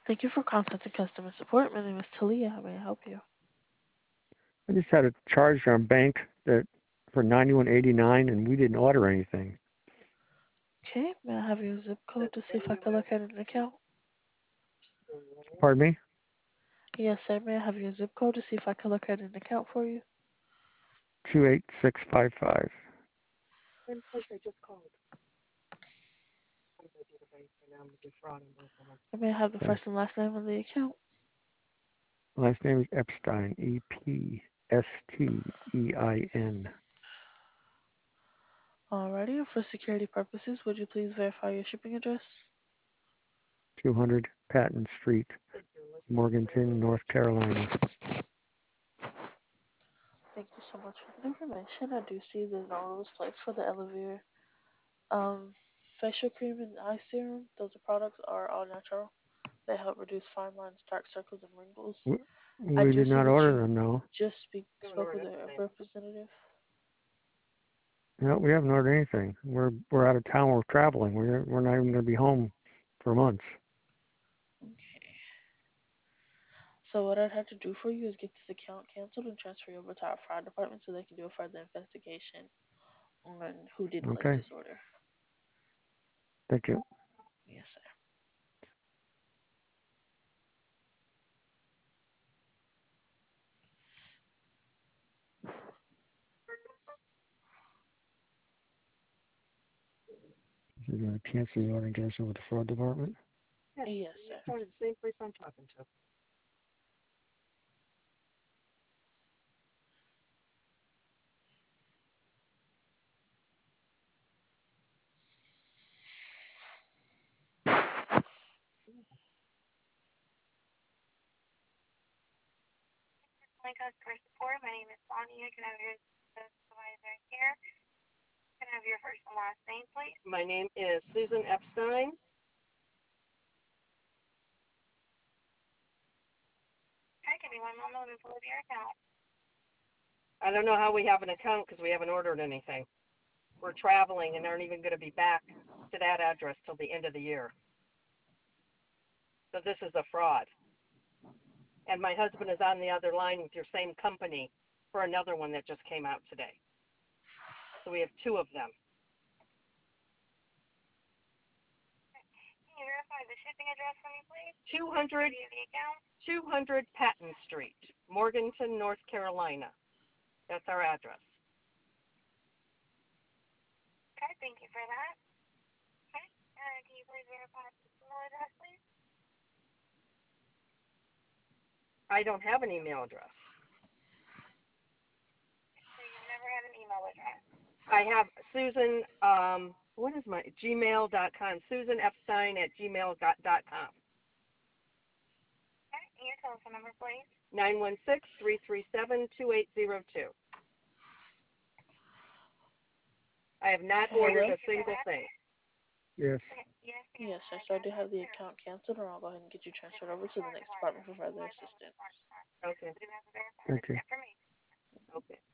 Thank you for contacting customer support. My name is Talia. How may I help you? I just had a charge on bank that for 91.89, and we didn't order anything. Okay, may I have your zip code to see if I can look at an account? Pardon me? Yes, sir. May I have your zip code to see if I can look at an account for you? 28655. And may I have the Okay. first and last name of the account? Last name is Epstein. Epstein. Alrighty, and for security purposes, would you please verify your shipping address? 200 Patton Street, Morganton, North Carolina. Thank you so much for the information. I do see the order was placed for the Elevere facial cream and eye serum. Those products are all natural. They help reduce fine lines, dark circles, and wrinkles. We, I we do did see not that order you them, no. just spoke with a representative. No, we haven't ordered anything. We're out of town. We're traveling. We're not even going to be home for months. Okay. So what I'd have to do for you is get this account canceled and transfer you over to our fraud department so they can do a further investigation on who did place Okay. this order. Thank you. Yes, sir. You're going to cancel the order and get us over to the fraud department? Yes, sir. The same place I'm talking to. Customer support. My name is Sonia. Can I have your supervisor here? Can I have your first and last name, please? My name is Susan Epstein. Okay, give me one moment. Let me pull up your account. I don't know how we have an account because we haven't ordered anything. We're traveling and aren't even going to be back to that address till the end of the year. So this is a fraud. And my husband is on the other line with your same company for another one that just came out today. So we have two of them. Can you verify the shipping address for me, please? 200 Patton Street, Morganton, North Carolina. That's our address. Okay, thank you for that. Okay, can you please verify the email address, please? I don't have an email address. So you've never had an email address? I have Susan, what is my, gmail.com, Susan Epstein at gmail.com. Okay, and your telephone number, please? 916-337-2802. I have not ordered a single thing. Yes. Okay, yes, Yes, sir. So I do have the account canceled, and I'll go ahead and get you transferred over to the next department for further assistance. Okay. We do have a verified Thank you. information. Okay.